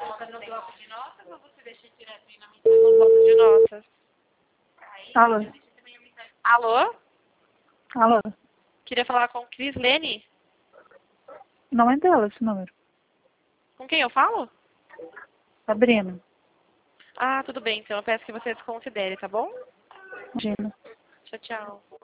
colocar no bloco de notas ou você deixa direto aí na mensagem? No bloco de notas. Alô? Alô? Alô? Queria falar com Crislene. Não é dela esse número. Com quem eu falo? Sabrina. Ah, tudo bem, então eu peço que você desconsidere, tá bom? Imagina. Tchau, tchau.